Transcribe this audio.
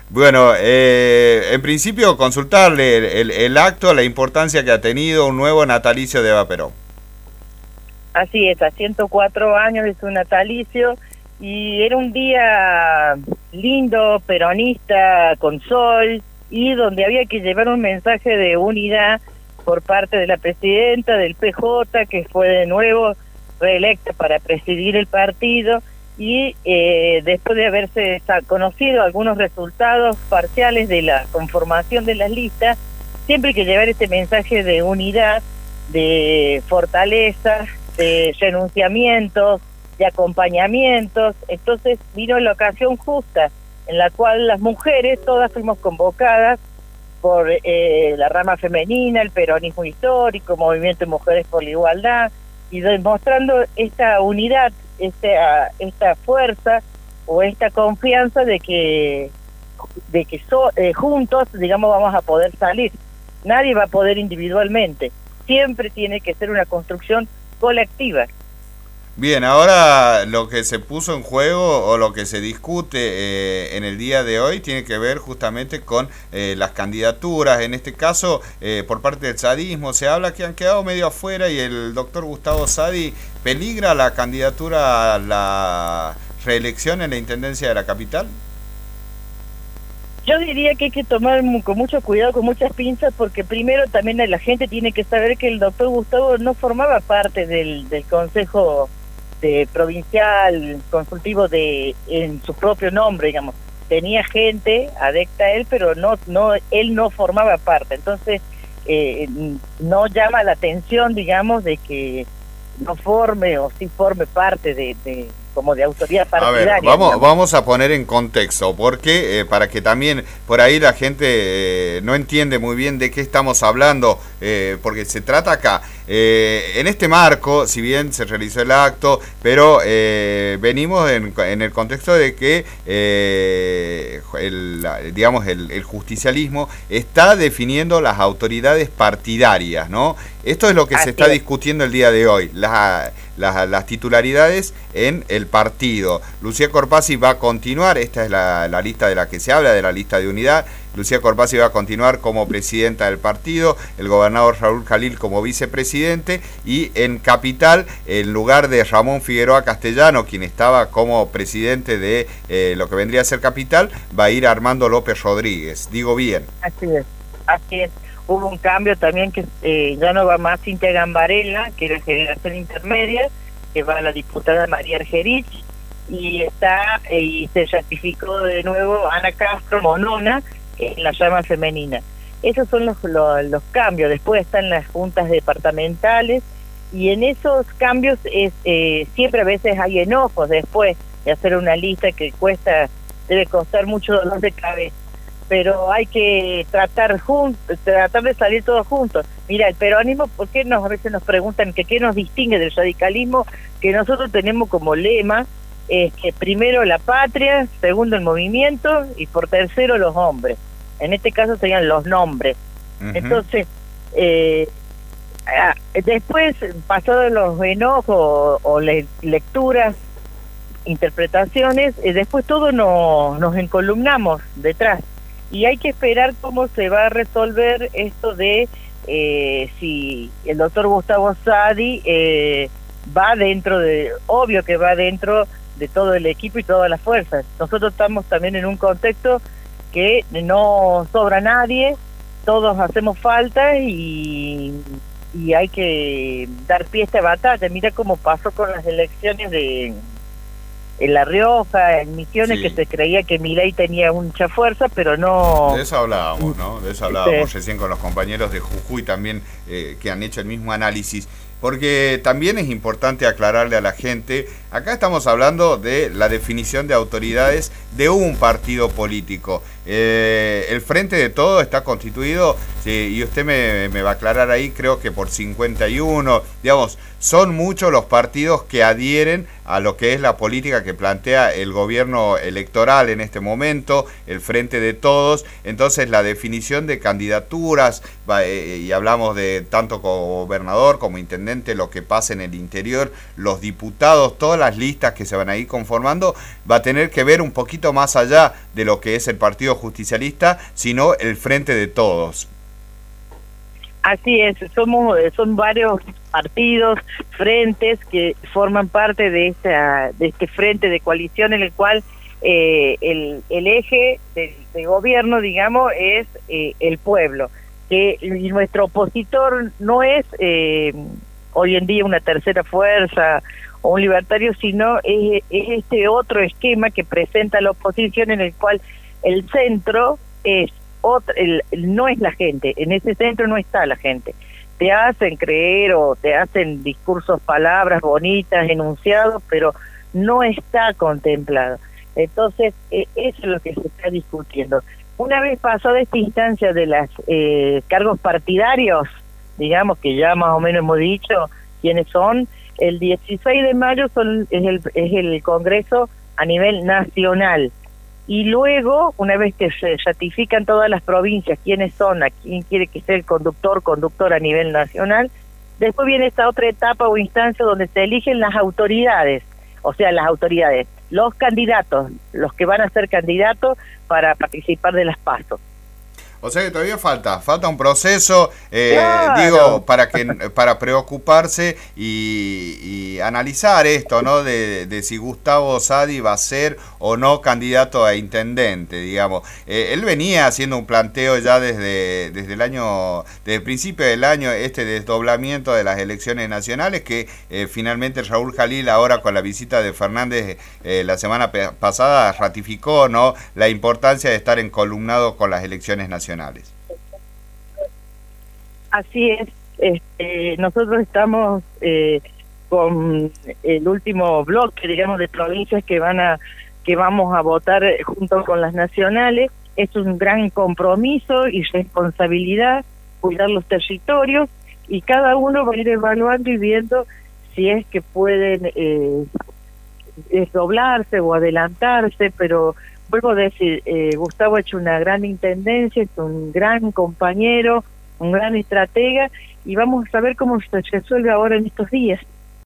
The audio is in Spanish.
Bueno, en principio consultarle el acto, la importancia que ha tenido un nuevo natalicio de Eva Perón. Así es, a 104 años de su natalicio, y era un día lindo, peronista, con sol, y donde había que llevar un mensaje de unidad por parte de la presidenta del PJ, que fue de nuevo reelecta para presidir el partido, y después de haberse conocido algunos resultados parciales de la conformación de las listas, siempre hay que llevar este mensaje de unidad, de fortaleza, de renunciamientos, de acompañamientos. Entonces vino la ocasión justa en la cual las mujeres todas fuimos convocadas por la rama femenina, el peronismo histórico, Movimiento de Mujeres por la Igualdad, y demostrando esta unidad, esta fuerza o esta confianza de que juntos, digamos, vamos a poder salir. Nadie va a poder individualmente, siempre tiene que ser una construcción colectiva. Bien, ahora lo que se puso en juego o lo que se discute en el día de hoy tiene que ver justamente con las candidaturas. En este caso, por parte del sadismo, se habla que han quedado medio afuera y el doctor Gustavo Sadi peligra la candidatura a la reelección en la Intendencia de la capital. Yo diría que hay que tomar con mucho cuidado, con muchas pinzas, porque primero también la gente tiene que saber que el doctor Gustavo no formaba parte del Consejo provincial consultivo en su propio nombre, digamos. Tenía gente adepta a él, pero él no formaba parte. Entonces no llama la atención, digamos, de que no forme o sí forme parte como de autoridad partidaria. A ver, vamos a poner en contexto, porque para que también por ahí la gente no entiende muy bien de qué estamos hablando, porque se trata acá, en este marco, si bien se realizó el acto, pero venimos en el contexto de que el justicialismo está definiendo las autoridades partidarias, ¿no? Esto es lo que se está discutiendo el día de hoy, las titularidades en el partido. Lucía Corpazzi va a continuar, esta es la lista de la que se habla, de la lista de unidad. Lucía Corpazzi va a continuar como presidenta del partido, el gobernador Raúl Jalil como vicepresidente, y en Capital, en lugar de Ramón Figueroa Castellano, quien estaba como presidente de lo que vendría a ser Capital, va a ir Armando López Rodríguez. Digo bien. Así es, así es. Hubo un cambio también que ya no va más Cintia Gambarella, que era generación intermedia, que va a la diputada María Argerich, y se ratificó de nuevo Ana Castro Monona en la llama femenina. Esos son los cambios. Después están las juntas departamentales, y en esos cambios siempre a veces hay enojos después de hacer una lista que debe costar mucho dolor de cabeza, pero hay que tratar de salir todos juntos. Mira, el peronismo, ¿por qué a veces nos preguntan qué nos distingue del radicalismo? Que nosotros tenemos como lema que primero la patria, segundo el movimiento y por tercero los hombres. En este caso serían los nombres. Entonces, después, pasados los enojos o lecturas, interpretaciones, después todos nos encolumnamos detrás. Y hay que esperar cómo se va a resolver esto de si el doctor Gustavo Sadi va obvio que va dentro de todo el equipo y todas las fuerzas. Nosotros estamos también en un contexto que no sobra nadie, todos hacemos falta y hay que dar pie a esta batalla. Mira cómo pasó con las elecciones en La Rioja, en Misiones, sí, que se creía que Milei tenía mucha fuerza, pero no... De eso hablábamos, ¿no? De eso hablábamos recién con los compañeros de Jujuy también, que han hecho el mismo análisis. Porque también es importante aclararle a la gente, acá estamos hablando de la definición de autoridades de un partido político. El Frente de Todos está constituido, sí, y usted me va a aclarar ahí, creo que por 51, digamos, son muchos los partidos que adhieren a lo que es la política que plantea el gobierno electoral en este momento, el Frente de Todos. Entonces la definición de candidaturas, y hablamos de tanto como gobernador como intendente, lo que pasa en el interior, los diputados, todas las listas que se van a ir conformando, va a tener que ver un poquito más allá de lo que es el Partido Justicialista, sino el Frente de Todos. Así es, son varios partidos, frentes que forman parte de este frente de coalición en el cual el eje de gobierno, digamos, es el pueblo, y nuestro opositor no es hoy en día una tercera fuerza o un libertario, sino es este otro esquema que presenta la oposición, en el cual el centro es no es la gente, en ese centro no está la gente. Te hacen creer o te hacen discursos, palabras bonitas, enunciados, pero no está contemplado. Entonces, eso es lo que se está discutiendo. Una vez pasada esta instancia de los cargos partidarios, digamos que ya más o menos hemos dicho quiénes son, el 16 de mayo es el Congreso a nivel nacional. Y luego, una vez que se ratifican todas las provincias quiénes son, a quién quiere que sea el conductor a nivel nacional, después viene esta otra etapa o instancia donde se eligen las autoridades, los candidatos, los que van a ser candidatos para participar de las PASO. O sea que todavía falta un proceso, Claro. digo, para preocuparse y analizar esto, ¿no? De si Gustavo Sadi va a ser o no candidato a intendente, digamos. Él venía haciendo un planteo ya desde el principio del año, este desdoblamiento de las elecciones nacionales, que finalmente Raúl Jalil, ahora con la visita de Fernández la semana pasada, ratificó, ¿no?, la importancia de estar encolumnado con las elecciones nacionales. Así es, nosotros estamos con el último bloque, digamos, de provincias que vamos a votar junto con las nacionales. Es un gran compromiso y responsabilidad cuidar los territorios, y cada uno va a ir evaluando y viendo si es que pueden desdoblarse o adelantarse, pero vuelvo a decir, Gustavo ha hecho una gran intendencia, es un gran compañero, un gran estratega, y vamos a ver cómo se resuelve ahora en estos días.